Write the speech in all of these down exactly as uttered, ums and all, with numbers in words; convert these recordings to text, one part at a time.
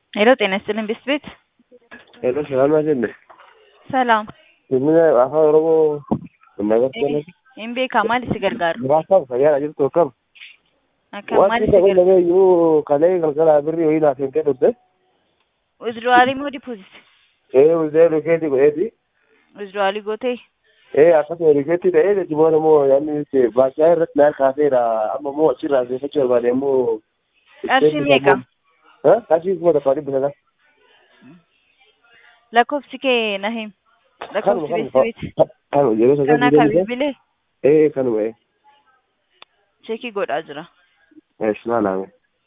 ሄሎ ጤና ይስጥልኝ ቤስት ቤት ሄሎ ሰላም አይደለ? ሰላም ምን አፋን ኦሮሞ መናገር ትችላለህ? ኢምቤካ ማል ሲገርጋር ራሳብ ፈያና ጅርቱ ከም ከማል wanti ሲገር ta'uu dhabeeyyuu kalee galgala birrii wayii naaf hin kennutte withdraw moo deposit ee uzee rikeetii godheeti withdraw gootee ee akkasuma rikeetii ta'ee jechuun immoo yaadni baachaa irratti naaf kaaseera amma immoo achirraa seeffachuu barbaade immoo qarshii meeqa qarshii kuma tokko dhibba sana lakkoofsi kee na him lakkoofsi beessi beet kanuma yeroo sagal kana ka bilbilee ee kanuma ee cheekii godhaa jira eesh naanaame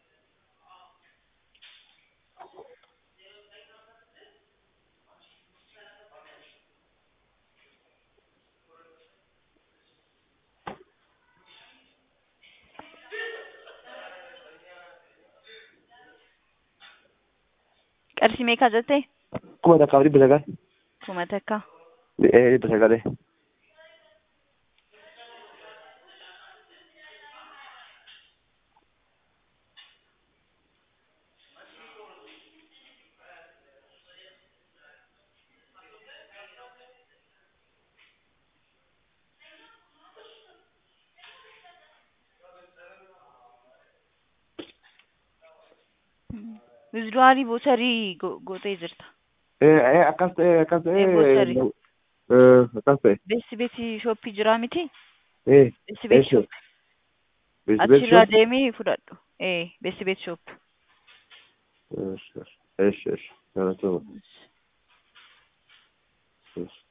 qarshii meeqa jettee kuma takkaaf dhibba sagal kuma takka ee dhibba sagalee withdraw voucherii gootee jirta ee akkas ta'e akkas ta'e voucherii akkas ta'e beessi beeti shooppii jiraa miti ee beessi beeti shooppii achirraa deemee fudhadhu ee beessi beeti shooppii eesh eesh eesh galatoomaa